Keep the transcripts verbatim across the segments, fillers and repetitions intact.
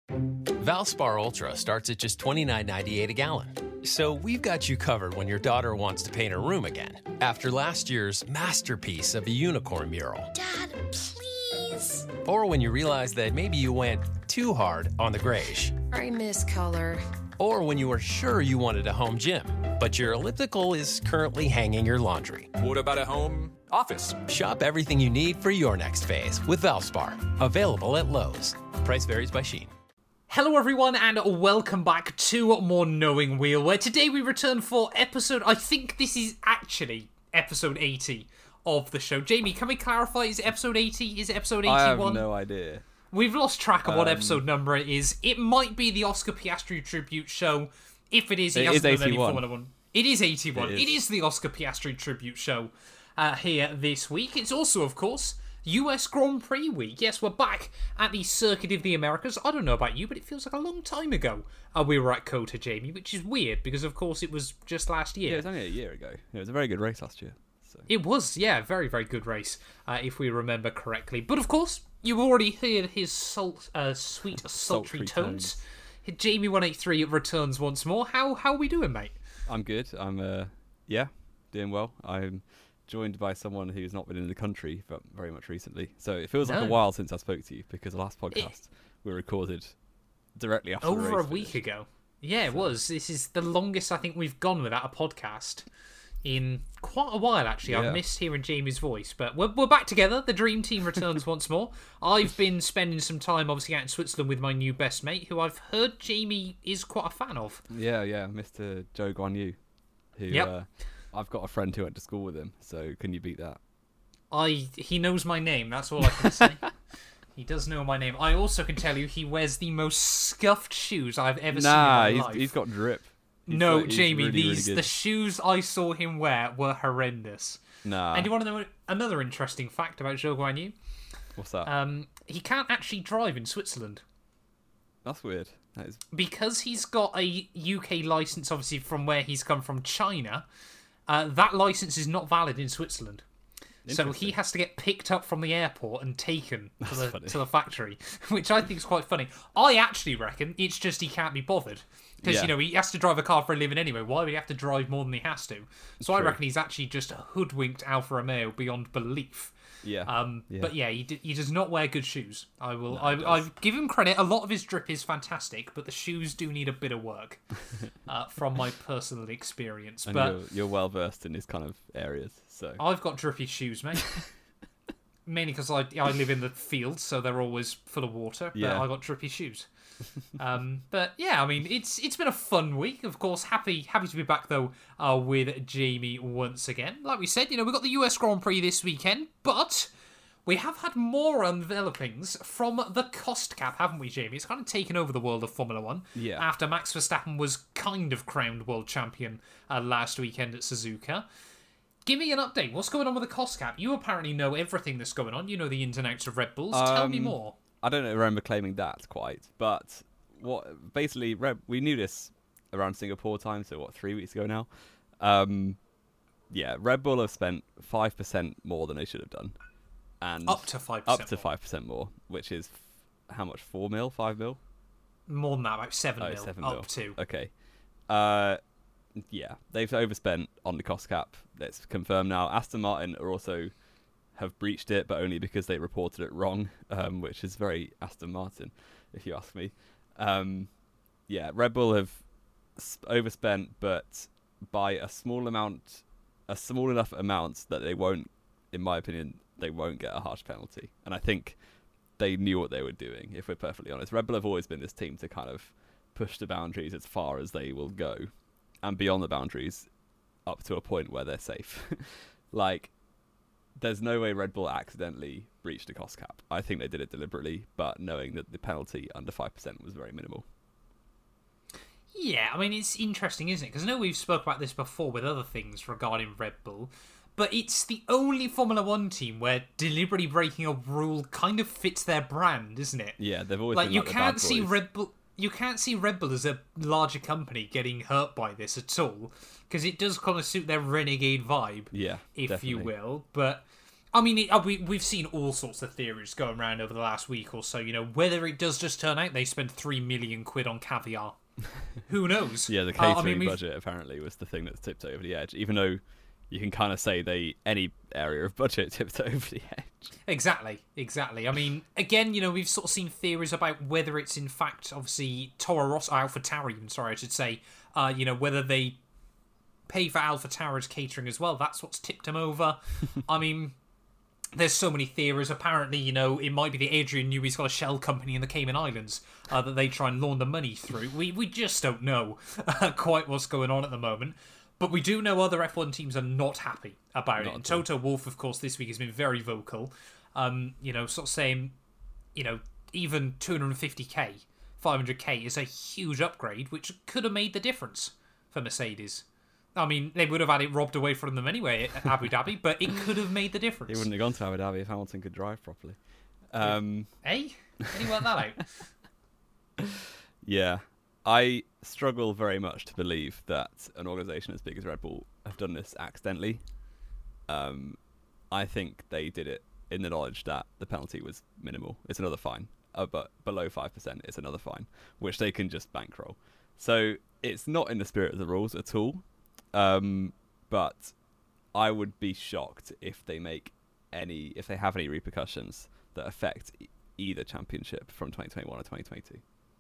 Valspar Ultra starts at just twenty-nine ninety-eight a gallon. So we've got you covered when your daughter wants to paint her room again after last year's masterpiece of a unicorn mural. Dad, please. Or when you realize that maybe you went too hard on the grayish. I miss color. Or when you were sure you wanted a home gym, but your elliptical is currently hanging your laundry. What about a home office? Shop everything you need for your next phase with Valspar. Available at Lowe's. Price varies by Shein. Hello everyone and welcome back to more Knowing Wheel, where today we return for episode, I think this is actually episode eighty of the show. Jamie, can we clarify, is it episode eighty? Is it episode eighty-one? I have no idea. We've lost track of Um, what episode number it is. It might be the Oscar Piastri tribute show. If it is, he It hasn't is done any eighty-one. Formula One. It is eighty-one. It is. It is the Oscar Piastri tribute show uh, here this week. It's also, of course, U S Grand Prix week. Yes, we're back at the Circuit of the Americas. I don't know about you, but it feels like a long time ago uh, we were at COTA, Jamie, which is weird because, of course, it was just last year. Yeah, it was only a year ago. It was a very good race last year. So. It was, yeah, very, very good race, uh, if we remember correctly. But, of course, you've already heard his salt, uh, sweet, sultry, Sultry tones. Jamie one eighty-three returns once more. How how are we doing, mate? I'm good. I'm, uh, yeah, doing well. I'm joined by someone who's not been in the country but very much recently. So it feels like No. a while since I spoke to you because the last podcast we recorded directly after the Over a race week finished. ago. Yeah, it was. This is the longest I think we've gone without a podcast in quite a while, actually. Yeah. I've missed hearing Jamie's voice, but we're, we're back together. The Dream Team returns once more. I've been spending some time, obviously, out in Switzerland with my new best mate, who I've heard Jamie is quite a fan of. Yeah, yeah, Mister Joe Guan Yu, who Yep. uh, I've got a friend who went to school with him. So can you beat that? I He knows my name, that's all I can say. He does know my name. I also can tell you he wears the most scuffed shoes I've ever Nah, seen in my he's, life. he's got drip. He's no, like- he's Jamie, really, really these good. the shoes I saw him wear were horrendous. Nah, And you want to know another interesting fact about Zhou Guanyu? what's that? Um, he can't actually drive in Switzerland That's weird. That is because he's got a U K license, obviously from where he's come from, China. Uh, that license is not valid in Switzerland. So he Interesting. has to get picked up from the airport and taken to That's the funny. to the factory, which I think is quite funny. I actually reckon it's just he can't be bothered because Yeah. you know he has to drive a car for a living anyway. Why would he have to drive more than he has to? So I True. reckon he's actually just a hoodwinked Alfa Romeo beyond belief. yeah. Um, yeah. But yeah, he, d- he does not wear good shoes. I will. No, I, he does. I give him credit. A lot of his drip is fantastic, but the shoes do need a bit of work, uh, from my personal experience. And but you're, you're well versed in these kind of areas, so I've got drippy shoes, mate. Mainly because I I live in the fields, so they're always full of water. But Yeah. I got drippy shoes. um, but yeah, I mean, it's it's been a fun week. Of course, happy happy to be back though uh, with Jamie once again. Like we said, you know, we got the U S Grand Prix this weekend, but we have had more unveilings from the cost cap, haven't we, Jamie? It's kind of taken over the world of Formula One. Yeah. After Max Verstappen was kind of crowned world champion uh, last weekend at Suzuka. Give me an update. What's going on with the cost cap? You apparently know everything that's going on. You know the ins and outs of Red Bulls. Tell me Um, more. I don't remember claiming that quite, but what basically Red, we knew this around Singapore time, so what three weeks ago now. Um, yeah, Red Bull have spent five percent more than they should have done, and Up to five percent. up to five percent more, which is f- how much? Four mil, five mil? More than that, about seven Oh, mil. seven up mil. to. Okay. Uh, yeah, they've overspent on the cost cap. That's confirmed now. Aston Martin are also have breached it, but only because they reported it wrong, um, which is very Aston Martin, if you ask me. Um, yeah, Red Bull have s- overspent, but by a small amount, a small enough amount that they won't, in my opinion, they won't get a harsh penalty. And I think they knew what they were doing, if we're perfectly honest. Red Bull have always been this team to kind of push the boundaries as far as they will go, and beyond the boundaries, up to a point where they're safe. Like, there's no way Red Bull accidentally breached the cost cap. I think they did it deliberately, but knowing that the penalty under five percent was very minimal. Yeah, I mean, it's interesting, isn't it? Because I know we've spoke about this before with other things regarding Red Bull, but it's the only Formula One team where deliberately breaking a rule kind of fits their brand, isn't it? Yeah, they've always Like, been you like the can't bad see boys. Red Bull... You can't see Red Bull as a larger company getting hurt by this at all, because it does kind of suit their renegade vibe, Yeah, if definitely. you will. But I mean, it, uh, we, we've seen all sorts of theories going around over the last week or so, you know, whether it does just turn out they spend three million quid on caviar. Who knows? Yeah, the Uh, catering I mean, we've- budget apparently was the thing that tipped over the edge, even though you can kind of say they any area of budget tipped over the edge. Exactly, exactly. I mean, again, you know, we've sort of seen theories about whether it's in fact, obviously, Toro Rosso, AlphaTauri, even, sorry, I should say, uh, you know, whether they pay for AlphaTauri's catering as well. That's what's tipped them over. I mean, there's so many theories. Apparently, you know, it might be that Adrian Newey's got a shell company in the Cayman Islands uh, that they try and launder money through. We we just don't know uh, quite what's going on at the moment. But we do know other F one teams are not happy about Not it. And at all. Toto Wolff, of course, this week has been very vocal. Um, you know, sort of saying, you know, even two hundred fifty k, five hundred k is a huge upgrade, which could have made the difference for Mercedes. I mean, they would have had it robbed away from them anyway at Abu Dhabi, but it could have made the difference. He wouldn't have gone to Abu Dhabi if Hamilton could drive properly. Um, Eh? Can you work that out? yeah, I struggle very much to believe that an organisation as big as Red Bull have done this accidentally. Um, I think they did it in the knowledge that the penalty was minimal. It's another fine, uh, but below five percent, it's another fine, which they can just bankroll. So it's not in the spirit of the rules at all. Um, but I would be shocked if they make any, if they have any repercussions that affect e- either championship from twenty twenty-one or twenty twenty-two.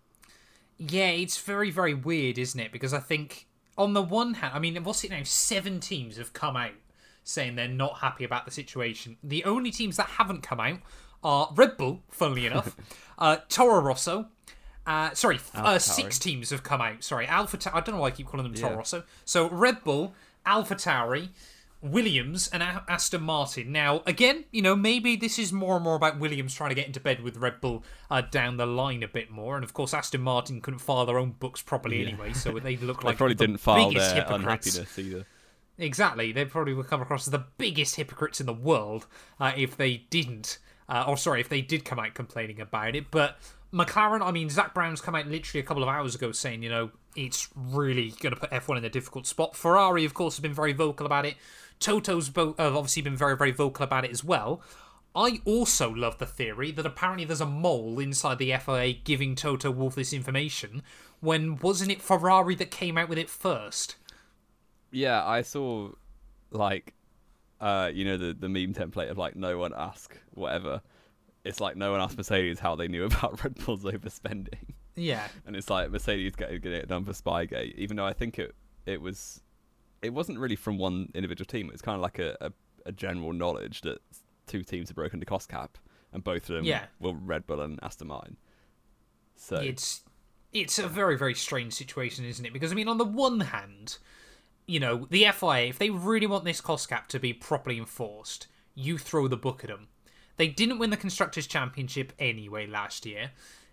Yeah, it's very, very weird, isn't it? Because I think, on the one hand, I mean, what's it now? Seven teams have come out saying they're not happy about the situation. The only teams that haven't come out are Red Bull, funnily enough, uh, Toro Rosso. Uh, sorry, uh, six teams have come out. Sorry, Alpha. I don't know why I keep calling them Toro Yeah. Rosso. So Red Bull, AlphaTauri, Williams, and A- Aston Martin. Now, again, you know, maybe this is more and more about Williams trying to get into bed with Red Bull uh, down the line a bit more. And of course, Aston Martin couldn't file their own books properly Yeah. anyway, so they look They like probably the didn't file biggest their hypocrites. unhappiness either. Exactly, they probably would come across as the biggest hypocrites in the world uh, if they didn't, uh, or sorry, if they did come out complaining about it. But McLaren, I mean, Zach Brown's come out literally a couple of hours ago saying, you know, it's really going to put F one in a difficult spot. Ferrari, of course, has been very vocal about it. Toto's bo- have obviously been very, very vocal about it as well. I also love the theory that apparently there's a mole inside the F I A giving Toto Wolff this information when wasn't it Ferrari that came out with it first? Yeah, I saw, like, uh, you know, the, the meme template of, like, no one ask whatever. It's like no one asked Mercedes how they knew about Red Bull's overspending. Yeah. And it's like Mercedes getting getting it done for Spygate, even though I think it it was, it wasn't really from one individual team. It was kind of like a, a, a general knowledge that two teams had broken the cost cap, and both of them Yeah. were Red Bull and Aston Martin. So It's it's a very, very strange situation, isn't it? Because, I mean, on the one hand, you know, the F I A, if they really want this cost cap to be properly enforced, you throw the book at them. They didn't win the Constructors' Championship anyway last year.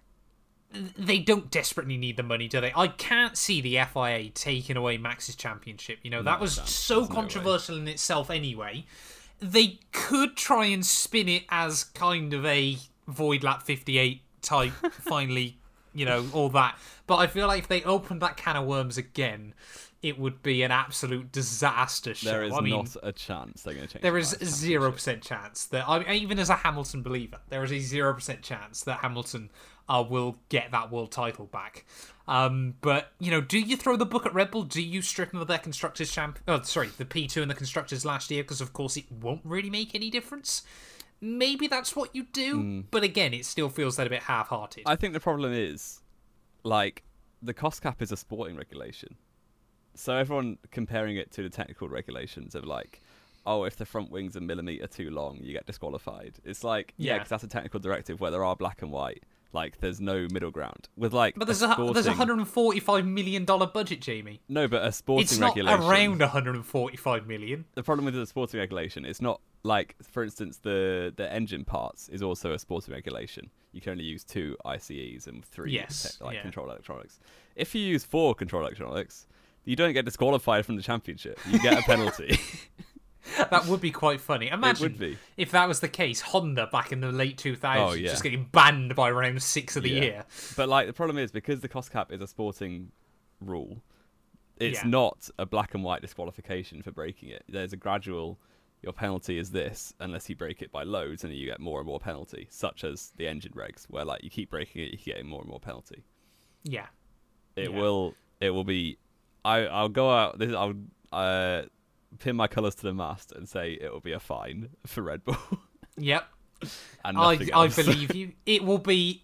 They don't desperately need the money, do they? I can't see the F I A taking away Max's championship. You know, that was Sam, so there's no way. controversial in itself anyway. They could try and spin it as kind of a Void Lap fifty-eight type, finally, you know, all that. But I feel like if they opened that can of worms again, it would be an absolute disaster show. there is I mean, not a chance they're going to change. there the is Drivers' zero Championship. percent chance that, I mean, even as a Hamilton believer, there is a zero percent chance that Hamilton uh, will get that world title back. Um, but you know, do you throw the book at Red Bull? Do you strip them of their constructors' champ? Oh, sorry, the P two and the constructors last year, because of course it won't really make any difference. Maybe that's what you do, but again, it still feels that a bit half-hearted. I think the problem is, like, the cost cap is a sporting regulation. So everyone comparing it to the technical regulations of, like, oh, if the front wing's a millimetre too long, you get disqualified. It's like, yeah, Yeah. because that's a technical directive where there are black and white. Like, there's no middle ground. With, like, but there's a a, sporting... there's a one hundred forty-five million dollars budget, Jamie. No, but a sporting It's not regulation... around one hundred forty-five million. The problem with the sporting regulation, it's not like, for instance, the, the engine parts is also a sporting regulation. You can only use two I C Es and three Yes, te- like yeah. control electronics. If you use four control electronics, you don't get disqualified from the championship. You get a penalty. That would be quite funny. Imagine would be. if that was the case. Honda back in the late two thousands Oh, yeah. just getting banned by round six of the Yeah. year. But like the problem is, because the cost cap is a sporting rule, it's Yeah. not a black and white disqualification for breaking it. There's a gradual your penalty is this unless you break it by loads, and you get more and more penalty, such as the engine regs, where like you keep breaking it, you keep getting more and more penalty. Yeah, it yeah. will. It will be. I I'll go out. This I'll uh, pin my colours to the mast and say it will be a fine for Red Bull. Yep. And I nothing I else. believe you. It will be.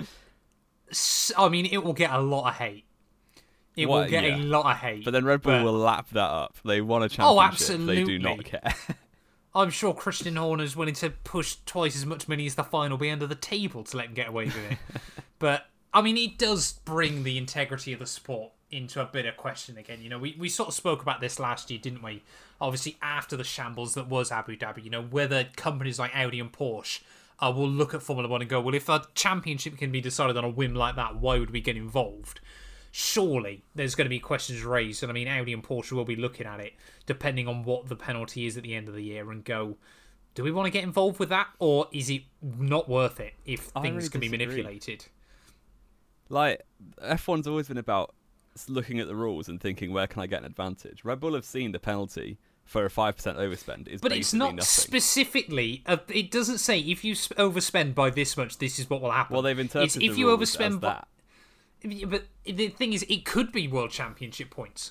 I mean, it will get a lot of hate. It What, will get yeah. a lot of hate. But then Red Bull but will lap that up. They won a Oh, championship. absolutely. They do not care. I'm sure Christian Horner's willing to push twice as much money as the fine will be under the table to let him get away with it. But, I mean, it does bring the integrity of the sport into a bit of question again. You know, we, we sort of spoke about this last year, didn't we? Obviously, after the shambles that was Abu Dhabi, you know, whether companies like Audi and Porsche uh, will look at Formula One and go, well, if a championship can be decided on a whim like that, why would we get involved? Surely there's going to be questions raised, and I mean, Audi and Porsche will be looking at it, depending on what the penalty is at the end of the year, and go, do we want to get involved with that, or is it not worth it if I things really can be disagree. manipulated? Like, F one's always been about looking at the rules and thinking, where can I get an advantage? Red Bull have seen the penalty for a five percent overspend is But it's basically not nothing. specifically, uh, it doesn't say if you sp- overspend by this much, this is what will happen. Well, they've It's interpreted if the you rules overspend as by- that. But the thing is, it could be World Championship points.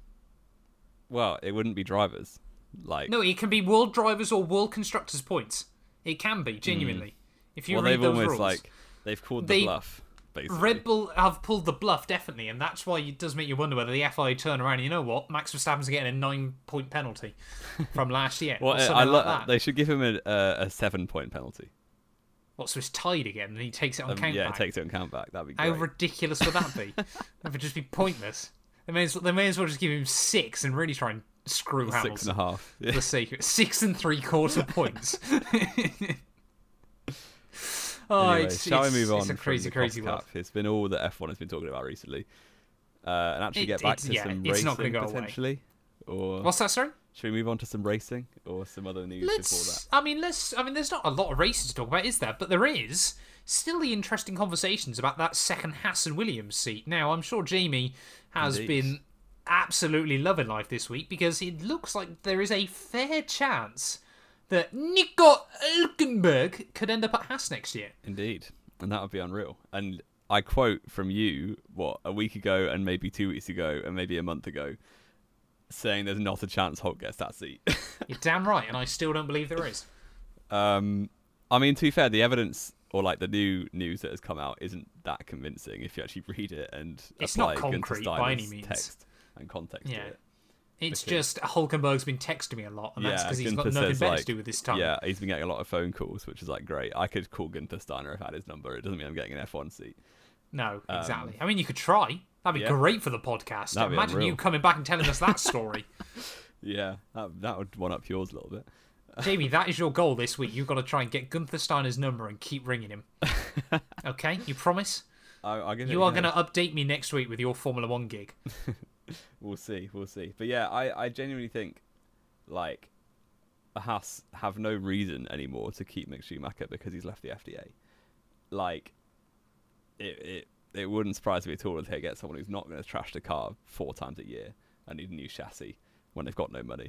Well, it wouldn't be drivers. Like, No, it can be World Drivers or World Constructors points. It can be, genuinely. If you well, read they've those almost rules. like they've called They- the bluff. Basically, Red Bull have pulled the bluff, definitely, and that's why it does make you wonder whether the F I A turn around and, you know what, Max Verstappen's getting a nine-point penalty from last year. Well, or uh, something I like lo- that. they should give him a, a, a seven-point penalty. What, so it's tied again, and he takes it on Um, count yeah, back? it takes it on count back. That'd be How great. ridiculous would that be? That would just be pointless. They may, as well, they may as well just give him six and really try and screw Hamilton. Six and a half. For the sake of it. Six and three-quarter points. Oh, Anyway, it's, shall it's, we move on? It's a from crazy, the crazy cost world. cap? It's been all that F one has been talking about recently, uh, and actually It- get back it's- to yeah, some it's racing not gonna go away. potentially. Or What's that, sorry? should we move on to some racing or some other news before Let's. that? I mean, let's. I mean, there's not a lot of races to talk about, is there? But there is still the interesting conversations about that second Haas and Williams seat. Now, I'm sure Jamie has Indeed. been absolutely loving life this week because it looks like there is a fair chance that Nico Hülkenberg could end up at Haas next year. Indeed, and that would be unreal. And I quote from you, what, a week ago and maybe two weeks ago and maybe a month ago, saying there's not a chance Hulk gets that seat. You're damn right, and I still don't believe there is. um, I mean, to be fair, the evidence or like the new news that has come out isn't that convincing if you actually read it and It's apply not Gunther concrete by any Steiner's means. text and context Yeah. to it. It's Because- just Hulkenberg's been texting me a lot, and that's Yeah, because he's got Gunther nothing says, better like, to do with his time. Yeah, he's been getting a lot of phone calls, which is like great. I could call Gunther Steiner if I had his number. It doesn't mean I'm getting an F one seat. No, exactly. I mean, you could try. That'd be Um, yeah. great for the podcast. That'd be Imagine unreal. you coming back and telling us that story. Yeah, that that would one up yours a little bit. Jamie, that is your goal this week. You've got to try and get Gunther Steiner's number and keep ringing him. Okay? You promise? I, I'll give it You a are go. going to update me next week with your Formula One gig. We'll see, we'll see. But yeah, I, I genuinely think, like, Haas have no reason anymore to keep Mick Schumacher because he's left the F D A. Like, it it, it wouldn't surprise me at all if they get someone who's not going to trash the car four times a year and need a new chassis when they've got no money.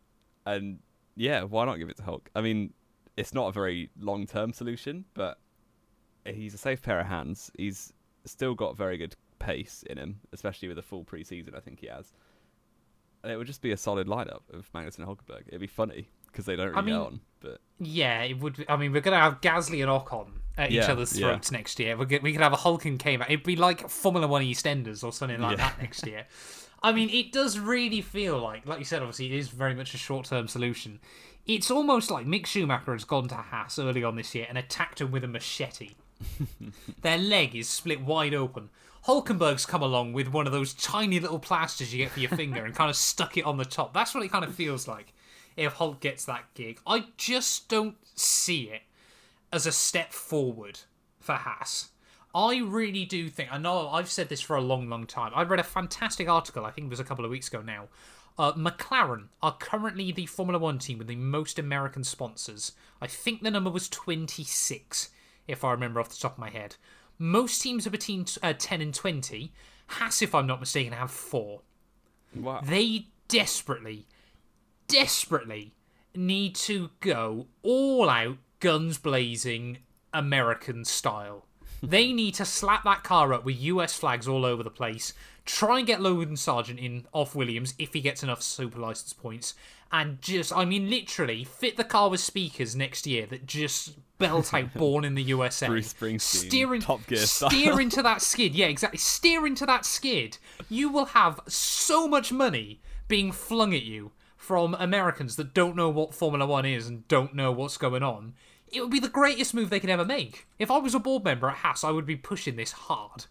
And yeah, why not give it to Hulk? I mean, it's not a very long-term solution, but he's a safe pair of hands. He's still got very good pace in him, especially with a full pre-season. I think he has. And it would just be a solid lineup of Magnussen and Hulkenberg. It'd be funny because they don't really I mean, get on. But Yeah, it would. I mean, we're going to have Gasly and Ocon at each Yeah, other's yeah. throats next year. We're go- we could have a Hulk and K-Mac. It'd be like Formula One EastEnders or something like Yeah. that next year. I mean, it does really feel like, like you said, obviously, it is very much a short-term solution. It's almost like Mick Schumacher has gone to Haas early on this year and attacked him with a machete. Their leg is split wide open. Hulkenberg's come along with one of those tiny little plasters you get for your finger and kind of stuck it on the top. That's what it kind of feels like if Hulk gets that gig. I just don't see it as a step forward for Haas. I really do think, I know I've said this for a long, long time. I read a fantastic article, I think it was a couple of weeks ago now. Uh, McLaren are currently the Formula One team with the most American sponsors. I think the number was twenty-six, if I remember off the top of my head. Most teams are between uh, ten and twenty. Haas, if I'm not mistaken, have four. wow, They desperately, desperately need to go all out, guns blazing, American style. They need to slap that car up with U S flags all over the place, try and get Logan Sargent in off Williams if he gets enough super license points, and just, I mean, literally fit the car with speakers next year that just belt out Born in the U S A. Bruce Springsteen, steer in, Top Gear steer style. into that skid. Yeah, exactly. Steer into that skid. You will have so much money being flung at you from Americans that don't know what Formula One is and don't know what's going on. It would be the greatest move they could ever make. If I was a board member at Haas, I would be pushing this hard.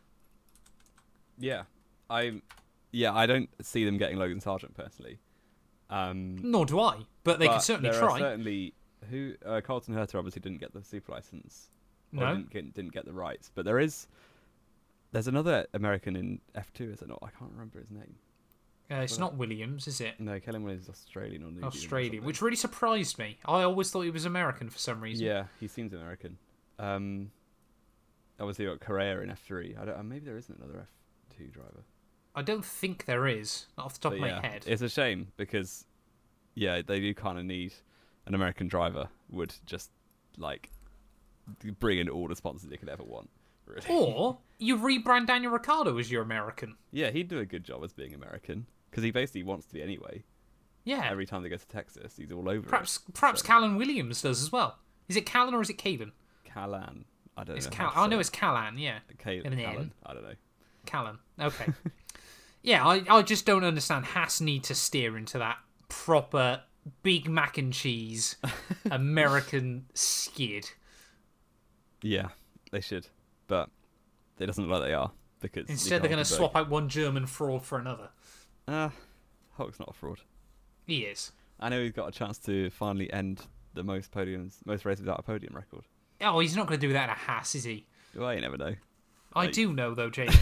Yeah, I, yeah, I don't see them getting Logan Sargent personally. Um, Nor do I, but they but can certainly there try. Are certainly, who uh, Carlton Herter obviously didn't get the super license. Or No. didn't get, didn't get the rights. But there is, there's another American in F two, is it not? I can't remember his name. Uh, it's not Williams, is it? No, Kellen Williams is Australian or New Zealand or Australian, something. which really surprised me. I always thought he was American for some reason. Yeah, he seems American. Um, obviously got Correa in F three. I don't. Uh, maybe there isn't another F two driver. I don't think there is, not off the top But of my yeah, head. it's a shame because, yeah, they do kind of need an American driver. Would just like bring in all the sponsors they could ever want. Really. Or you rebrand Daniel Ricciardo as your American. Yeah, he'd do a good job as being American because he basically wants to be anyway. Yeah. Every time they go to Texas, he's all over Perhaps it. perhaps So- Callan Williams does as well. Is it Callan or is it Caden? Callan. I don't It's know. Cal. how to I say know it. it's Callan. Yeah. Cal- with an N. Callan. I don't know. Callan. Okay. yeah, I I just don't understand. Haas need to steer into that proper big mac and cheese American skid. Yeah, they should, but it doesn't look like they are because Instead, they're going to swap out one German fraud for another. Ah, Hulk's not a fraud. He is. I know he's got a chance to finally end the most podiums, most races without a podium record. Oh, he's not going to do that in a Haas, is he? Well, you never know. I Like- do know, though, Jamie.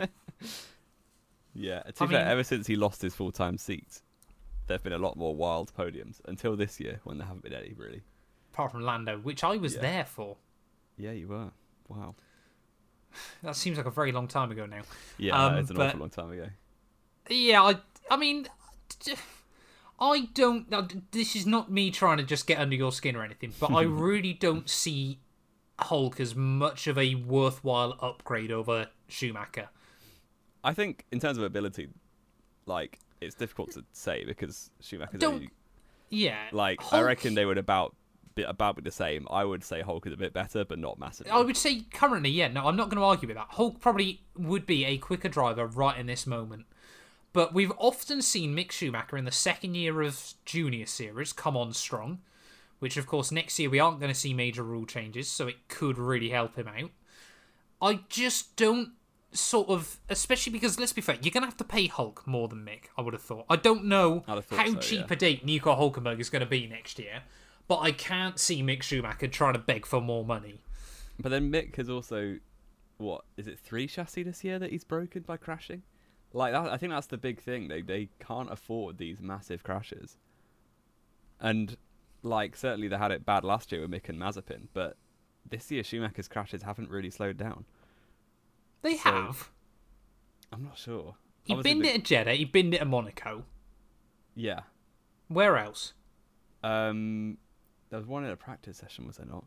Yeah, to I be fair, mean- ever since he lost his full-time seat, there've been a lot more wild podiums until this year when there haven't been any really. Apart from Lando, which I was Yeah. there for. Yeah, you were. Wow. That seems like a very long time ago now. Yeah, Um, it's an but- awful long time ago. Yeah, I, I mean, I don't. now, This is not me trying to just get under your skin or anything, but I really don't see Hulk as much of a worthwhile upgrade over Schumacher. I think in terms of ability, like it's difficult to say because Schumacher's Don't- only Yeah, like I Hulk- reckon they would about be about be the same. I would say Hulk is a bit better, but not massively. I would say currently, yeah. No, I'm not going to argue with that. Hulk probably would be a quicker driver right in this moment. But we've often seen Mick Schumacher in the second year of Junior Series come on strong, which of course next year we aren't going to see major rule changes, so it could really help him out. I just don't sort of, especially because let's be fair, you're going to have to pay Hulk more than Mick, I would have thought. I don't know I'd have thought how so, cheap yeah. a date Nico Hulkenberg is going to be next year, but I can't see Mick Schumacher trying to beg for more money. But then Mick has also, what is it, three chassis this year that he's broken by crashing? Like that, I think that's the big thing. They they can't afford these massive crashes. And like certainly they had it bad last year with Mick and Mazepin, but this year Schumacher's crashes haven't really slowed down. They So- have. I'm not sure. He Obviously binned the- it at Jeddah, he binned it at Monaco. Yeah. Where else? Um, there was one in a practice session, was there not?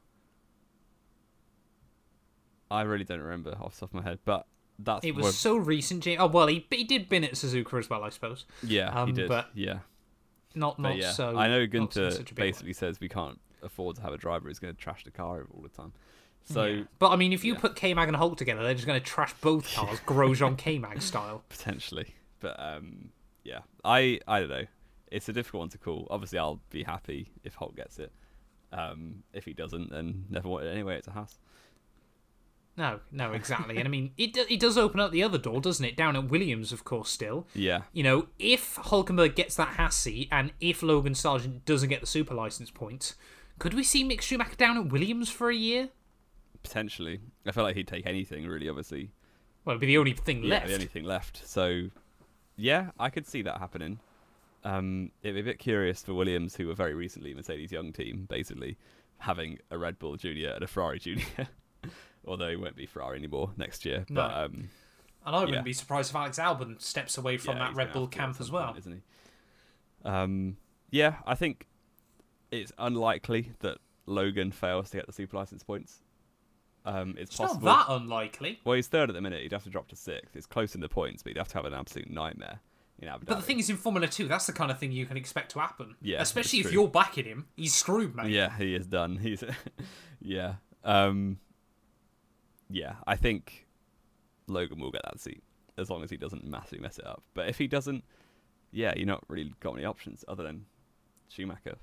I really don't remember off the top of my head, but that's It was where- so recent, Jay. Oh, well, he, he did bin it at Suzuka as well, I suppose. yeah, um, he did. but Yeah. Not But not yeah, so. I know not in Gunter such a big way. basically says we can't afford to have a driver who's going to trash the car all the time. So Yeah. But I mean, if you yeah. put K-Mag and Hulk together, they're just going to trash both cars, Grosjean K-Mag style. potentially, but um, yeah, I I don't know. It's a difficult one to call. Obviously, I'll be happy if Hulk gets it. Um, if he doesn't, then never want it anyway. It's a Haas. No, no, exactly. And I mean, it do- it does open up the other door, doesn't it? Down at Williams, of course, still. Yeah, You know, if Hulkenberg gets that Haas seat, and if Logan Sargent doesn't get the super license points, could we see Mick Schumacher down at Williams for a year? potentially. I feel like he'd take anything really. Obviously, Well, it'd be the only thing yeah, left. the only thing left. So yeah, I could see that happening. Um, it'd be a bit curious for Williams, who were very recently Mercedes young team, basically having a Red Bull Junior and a Ferrari Junior. Although he won't be Ferrari anymore next year. But No. um, And I wouldn't Yeah. be surprised if Alex Albon steps away from yeah, that he's Red gonna Bull have to at camp some as well. point, isn't he? Um, yeah, I think it's unlikely that Logan fails to get the super license points. Um, it's, It's possible. not that unlikely. Well, he's third at the minute. He'd have to drop to sixth. It's close in the points, but he'd have to have an absolute nightmare in Abu Dhabi. But the thing is, in Formula two, that's the kind of thing you can expect to happen. Yeah, Especially it's if true. you're backing him. He's screwed, mate. Yeah, he is done. He's yeah. Um, yeah, I think Logan will get that seat as long as he doesn't massively mess it up. But if he doesn't, yeah, you're not really got any options other than Schumacher.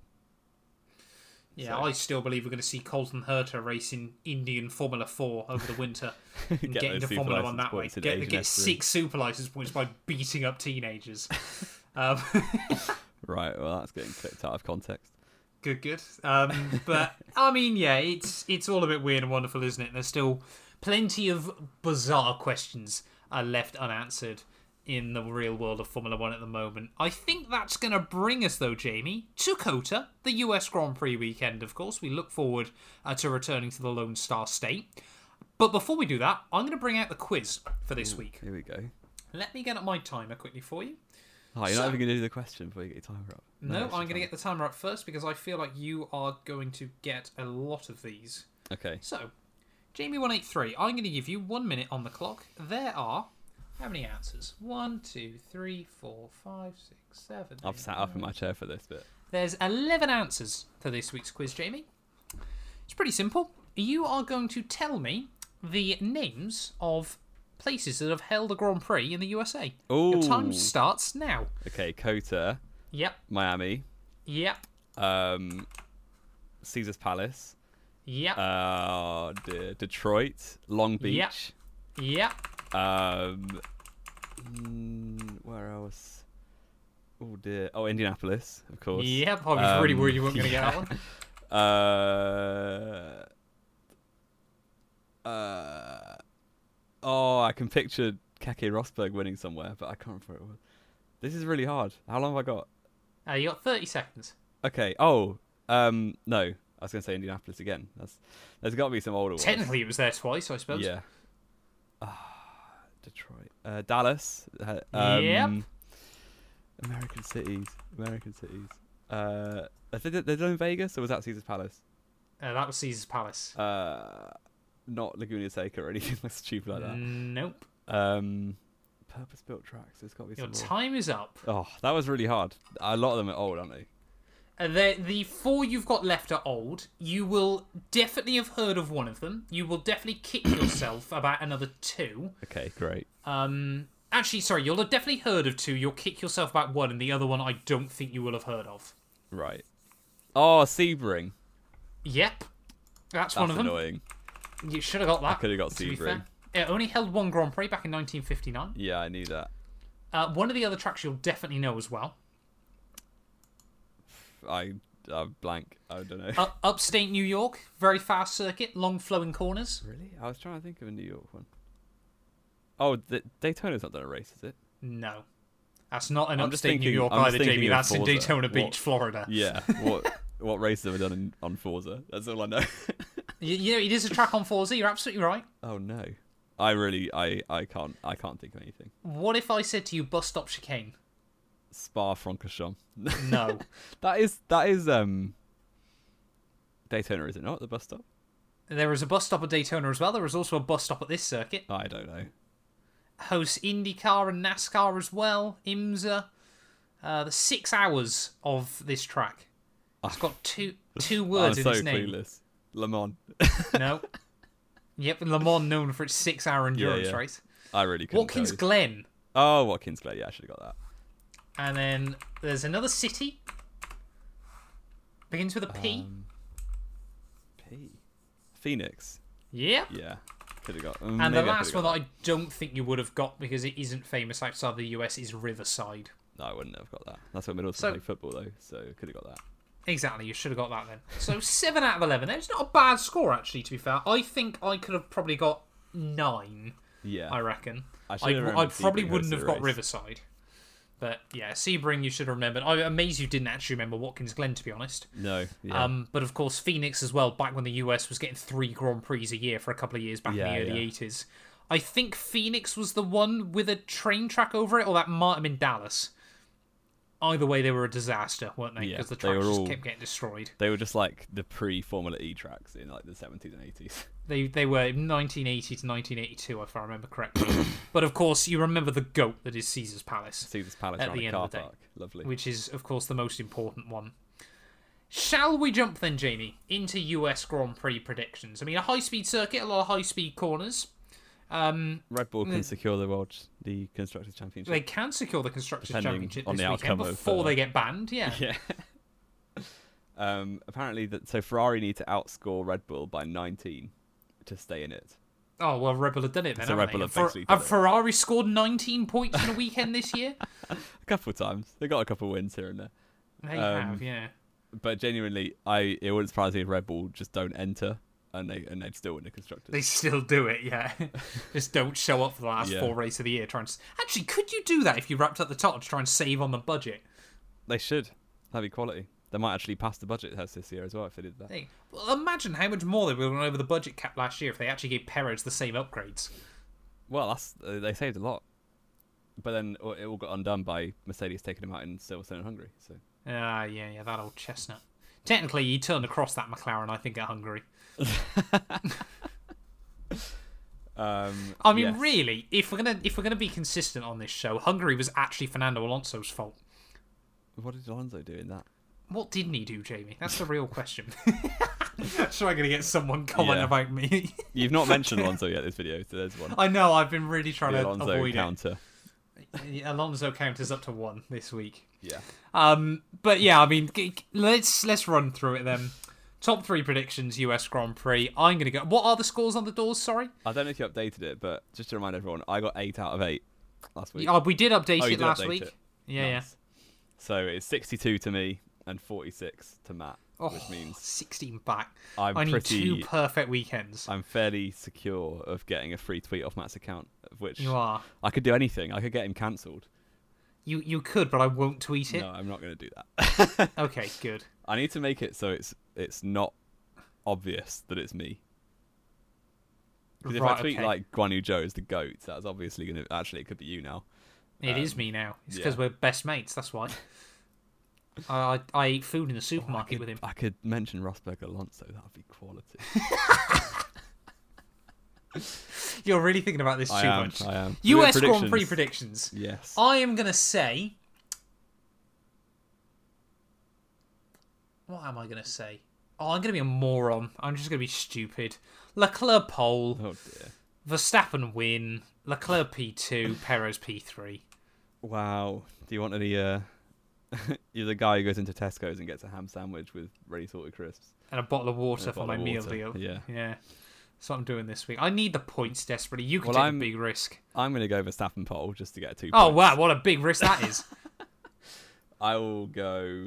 Yeah, So- I still believe we're going to see Colton Herta racing Indian Formula four over the winter and Get get, those into super Formula One license that way. points in Get, Asian get S three. six super license points by beating up teenagers. um, Right, well, that's getting clipped out of context. good, good. Um, but I mean, yeah, it's it's all a bit weird and wonderful, isn't it? There's still plenty of bizarre questions are left unanswered in the real world of Formula One at the moment. I think that's going to bring us, though, Jamie, to COTA, the U S Grand Prix weekend, of course. We look forward uh, to returning to the Lone Star State. But before we do that, I'm going to bring out the quiz for this week. Here we go. Let me get up my timer quickly for you. Oh, you're So- not even going to do the question before you get your timer up. No, it's I'm just going to get the timer up first because I feel like you are going to get a lot of these. Okay. So, Jamie one eighty-three, I'm going to give you one minute on the clock. There are how many answers? One, two, three, four, five, six, seven. I've eight, sat up in nine. my chair for this bit. There's eleven answers to this week's quiz, Jamie. It's pretty simple. You are going to tell me the names of places that have held a Grand Prix in the U S A. Your time Ooh. starts now. Okay, COTA, Yep, Miami, yep, um, Caesar's Palace, yep, uh, De- Detroit, Long Beach, yep. um, mm, where else? Oh dear. Oh, Indianapolis, of course. Yep, I was really Um, worried you weren't going to yeah. get that one. Uh, uh, oh, I can picture Keke Rosberg winning somewhere, but I can't remember where it was. This is really hard. How long have I got? Uh, you got thirty seconds. Okay. Oh, um, no. I was going to say Indianapolis again. That's there's got to be some older ones. Technically, it was there twice, I suppose. Yeah. Ah, Detroit, uh, Dallas. uh, Um, Yep. American cities. American cities. Uh, are they, they're done in Vegas, or was that Caesar's Palace? Uh, that was Caesar's Palace. Uh, not Laguna Seca or anything like stupid like that. Nope. Um, purpose-built tracks. There's got to be Your some more. time is up. Oh, that was really hard. A lot of them are old, aren't they? Uh, the, the four you've got left are old. You will definitely have heard of one of them. You will definitely kick yourself about another two. Okay, great. Um, actually, sorry, you'll have definitely heard of two. You'll kick yourself about one, and the other one I don't think you will have heard of. Right. Oh, Sebring. Yep. That's, That's one of them. annoying. You should have got that. I could have got to be Sebring. fair. It only held one Grand Prix back in nineteen fifty-nine. Yeah, I knew that. Uh, one of the other tracks you'll definitely know as well. I uh, blank. I don't know. Uh, upstate New York, very fast circuit, long flowing corners. Really? I was trying to think of a New York one. Oh, the, Daytona's not done a race, is it? No. That's not in I'm just upstate New thinking- York I'm just either, Jamie. thinking of That's in Forza. Daytona What- Beach, Florida. Yeah. What what races have I done in, on Forza? That's all I know. You, you know, it is a track on Forza, you're absolutely right. Oh no. I really I, I can't I can't think of anything. What if I said to you bus stop chicane? Spa Francorchamps. No. that is that is um Daytona, is it not? The bus stop? There is a bus stop at Daytona as well. There is also a bus stop at this circuit. I don't know. Hosts IndyCar and NASCAR as well. IMSA. Uh, the six hours of this track. It's got two two words I'm in so its name. clueless. Le Mans. No. Yep, Le Mans known for its six hour endurance yeah. race. I really couldn't Watkins tell you. Glen. Oh, Watkins Glen. Yeah, I should have got that. And then there's another city. Begins with a P. Um, P. Phoenix. Yep. Yeah. Could have got. And maybe the I last could've one got that I don't think you would have got because it isn't famous outside the U S is Riverside. No, I wouldn't have got that. That's what Middleton So- played football though, so could have got that. Exactly, you should have got that then. So seven out of eleven. It's not a bad score actually. To be fair, I think I could have probably got nine. Yeah. I reckon. I I, should have I remembered probably Sebring wouldn't hosted have the got race. Riverside. But yeah, Sebring you should have remembered. I'm amazed you didn't actually remember Watkins Glen, to be honest. No. Yeah. Um, but of course, Phoenix as well, back when the U S was getting three Grand Prix a year for a couple of years back Yeah, in the early yeah. eighties. I think Phoenix was the one with a train track over it, or that might have been Dallas. either way, they were a disaster, weren't they? Yeah, Because the they were tracks just all- kept getting destroyed. They were just like the pre-Formula E tracks in like the seventies and eighties. They they were nineteen eighty to nineteen eighty-two, if I remember correctly. But of course, you remember the GOAT that is Caesar's Palace, Caesar's Palace At around the a end car of the day. park. Lovely. which is, of course, the most important one. Shall we jump then, Jamie, into U S Grand Prix predictions? I mean, a high-speed circuit, a lot of high-speed corners. Um, Red Bull can Mm. secure the world, the constructors' championship. they can secure the Constructors' Depending Championship on this the weekend outcome of, before uh, they get banned, yeah. Yeah. um, apparently, that so Ferrari need to outscore Red Bull by nineteen to stay in it. Oh, well, Red Bull have done it then, So haven't Red Bull they? have Fer- basically done have it. Ferrari scored nineteen points in a weekend this year? A couple of times, they got a couple of wins here and there. They Um, have, yeah. But genuinely, I it wouldn't surprise me if Red Bull just don't enter and they and they'd still win the constructors. They still do it, yeah. Just don't show up for the last Yeah. four races of the year. Try and s- Actually, could you do that if you wrapped up the top to try and save on the budget? They should. That'd be quality. They might actually pass the budget test this year as well if they did that. Hey, well, imagine how much more they would have gone over the budget cap last year if they actually gave Perez the same upgrades. Well, that's uh, they saved a lot, but then uh, it all got undone by Mercedes taking him out in Silverstone and Hungary. So Ah, yeah, yeah, that old chestnut. Technically, he turned across that McLaren, I think, at Hungary. um, I mean, yes. really, if we're gonna if we're gonna be consistent on this show, Hungary was actually Fernando Alonso's fault. What did Alonso do in that? What didn't he do, Jamie? That's the real question. Sure, I'm gonna get someone comment Yeah. about me. You've not mentioned Alonso yet this video, so there's one. I know. I've been really trying The to Alonso avoid counter. it. Alonso counters up to one this week. Yeah. Um, but yeah, I mean, g- g- let's let's run through it then. Top three predictions, U S Grand Prix. I'm gonna go. What are the scores on the doors? Sorry, I don't know if you updated it, but just to remind everyone, I got eight out of eight last week. oh, we did update Oh, you it did last update week. it. Yeah, Nice. So it's sixty-two to me and forty-six to Matt, yeah. which Oh, means sixteen back. I'm I need pretty. two perfect weekends. I'm fairly secure of getting a free tweet off Matt's account, of which You are. I could do anything. I could get him cancelled. You you could, but I won't tweet it. No, I'm not going to do that. Okay, good. I need to make it so it's it's not obvious that it's me. Because if Right, I tweet okay. like Guan Yu Zhou is the goat, that's obviously going to actually it could be you now. It is um, me now. It's yeah. because we're best mates. That's why. I, I I eat food in the Oh, I supermarket could, with him. I could mention Rosberg Alonso. That would be quality. You're really thinking about this too I am. much. I am. U S Do we have Grand Prix predictions? predictions. Yes. I am gonna say. What am I gonna say? Oh, I'm gonna be a moron. I'm just gonna be stupid. Leclerc pole, Oh dear. Verstappen win, Leclerc P two, Perez P three. Wow. Do you want any? Uh... You're the guy who goes into Tesco's and gets a ham sandwich with ready salted crisps. And a bottle of water And a for my bottle of meal water, deal. yeah. Yeah. That's what I'm doing this week. I need the points desperately. You could Well, take I'm- a big risk. I'm going to go Verstappen pole just to get a two. Oh points. wow, what a big risk that is. I will go.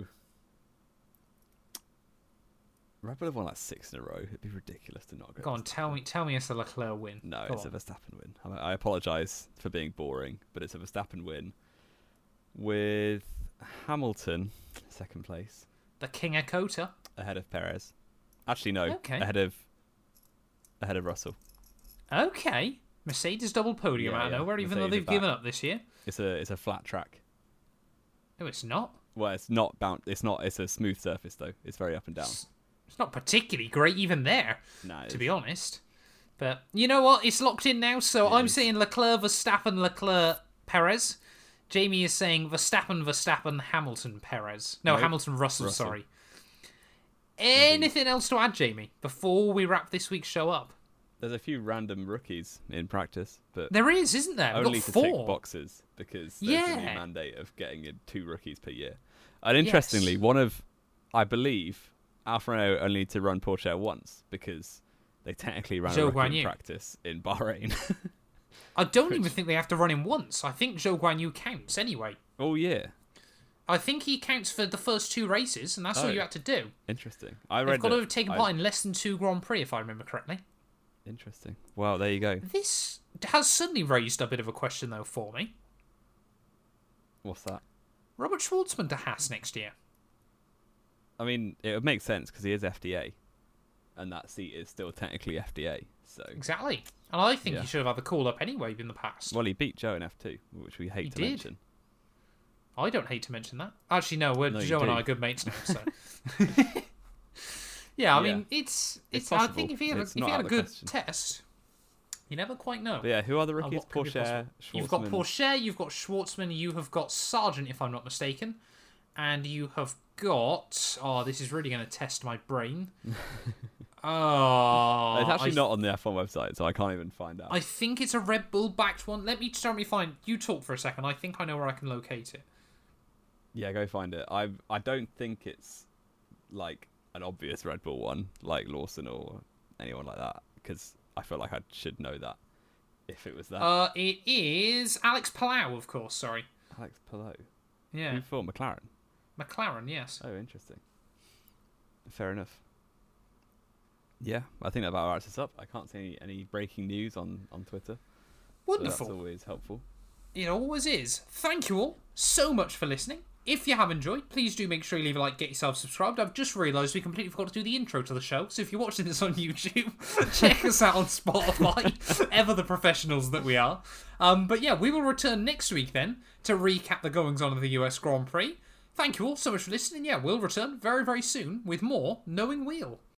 Red Bull have won like six in a row. It'd be ridiculous to not go. Go on, tell me tell me it's a Leclerc win. No, Go it's on. a Verstappen win. I, I apologise for being boring, but it's a Verstappen win with Hamilton second place The King of Kota. ahead of Perez. Actually, no, Okay. ahead of ahead of Russell. Okay. Mercedes double podium Yeah, out of yeah. nowhere, even though Mercedes they've are given back. up this year. It's a it's a flat track. No, it's not. Well, it's not bound. It's not. It's a smooth surface though. It's very up and down. It's not particularly great even there, No, to be honest. But you know what? It's locked in now, so It I'm is. saying Leclerc, Verstappen, Leclerc, Perez. Jamie is saying Verstappen, Verstappen, Hamilton, Perez. No, Nope. Hamilton, Russell, Russell. sorry. Anything else to add, Jamie, before we wrap this week's show up? There's a few random rookies in practice, but There is, isn't there? We've only got to four. tick boxes because there's a new Yeah. mandate of getting in two rookies per year. And interestingly, Yes. one of, I believe, Alfa Romeo only need to run Porsche once because they technically ran Zhou a rookie Guanyu. in practice in Bahrain. I don't even think they have to run him once. I think Zhou Guanyu counts anyway. oh yeah, I think he counts for the first two races, and that's all Oh. you had to do. interesting. I They've read got to that- have taken I- part in less than two Grand Prix, if I remember correctly. Interesting. Wow, there you go. This has suddenly raised a bit of a question, though, for me. What's that? Robert Schwartzman to Haas next year. I mean, it would make sense because he is F D A, and that seat is still technically F D A. So, Exactly. And I think Yeah. he should have had the call up anyway in the past. well, he beat Joe in F two, which we hate He to did. mention. I don't hate to mention that. Actually, no, we're No, you Joe and do. I are good mates now, so. yeah, I Yeah. mean, it's It's it's. I think possible. if you have, a- It's if you not had out a of the good question. test, you never quite know. But yeah, who are the Uh, rookies? what could be Porsche, possible. You've got Schwartzman. Porsche, you've got Schwartzman, you have got Sargent, if I'm not mistaken, and you have got. Oh, this is really going to test my brain. Oh, It's actually I, not on the F one website, so I can't even find out. I think it's a Red Bull backed one. Let me try me find. You talk for a second. I think I know where I can locate it. Yeah, go find it. I I don't think it's like an obvious Red Bull one, like Lawson or anyone like that, because I feel like I should know that if it was that. Uh, it is Alex Palau, of course. Sorry. Alex Palou. Yeah, Who for McLaren? McLaren. Yes. Oh, interesting. Fair enough. Yeah, I think that about wraps us up. I can't see any, any breaking news on, on Twitter. So Wonderful. that's always helpful. It always is. Thank you all so much for listening. If you have enjoyed, please do make sure you leave a like, get yourself subscribed. I've just realised we completely forgot to do the intro to the show, so if you're watching this on YouTube, check us out on Spotify, ever the professionals that we are. Um, but yeah, we will return next week then to recap the goings-on of the U S Grand Prix. Thank you all so much for listening. Yeah, we'll return very, very soon with more Knowing Wheel.